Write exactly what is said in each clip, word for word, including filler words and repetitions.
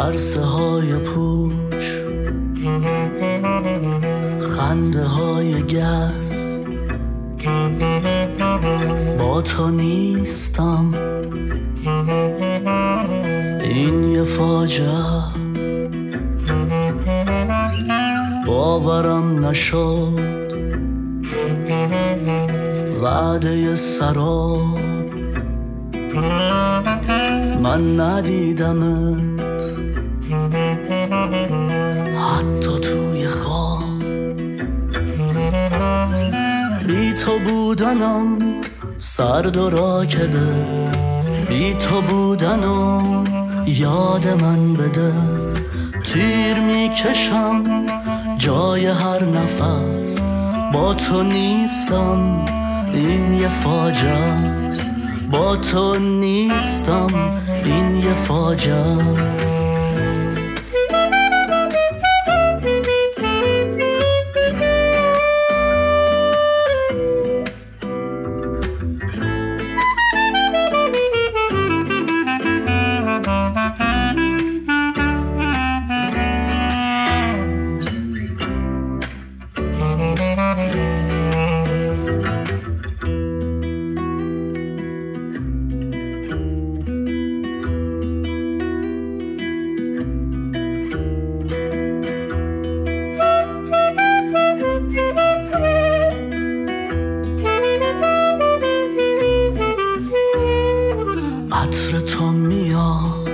عرصه های پوچ، خنده های گس، با تو نیستم، این یه فاجعه است. باورم نشد وعده سراب، من ندیدمت حتی توی خواب. بی تو بودنم سرد و راکده، بی تو بودنم یاد من بده. تیر میکشم جای هر نفس، با تو نیستم، این یه فاجعه است. با تو نیستم، این یه فاجعه است. عطر تو میاد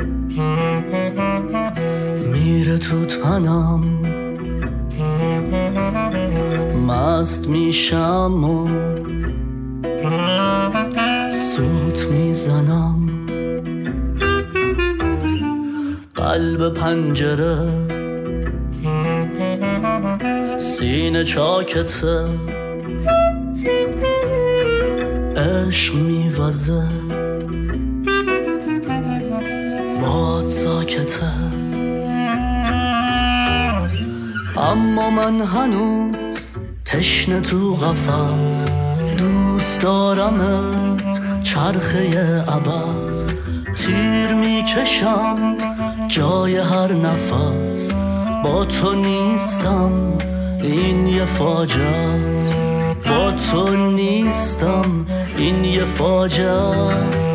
میره تو تنم، مست میشم و سوت میزنم. قلب پنجره سینه چاکته، عشق میوزه باد ساکته. اما من هنوز تشنه تو قفس، دوست دارمت چرخه عباس. تیر میکشم جای هر نفس، با تو نیستم، این یه فاجعه است. با تو نیستم، این یه فاجعه است.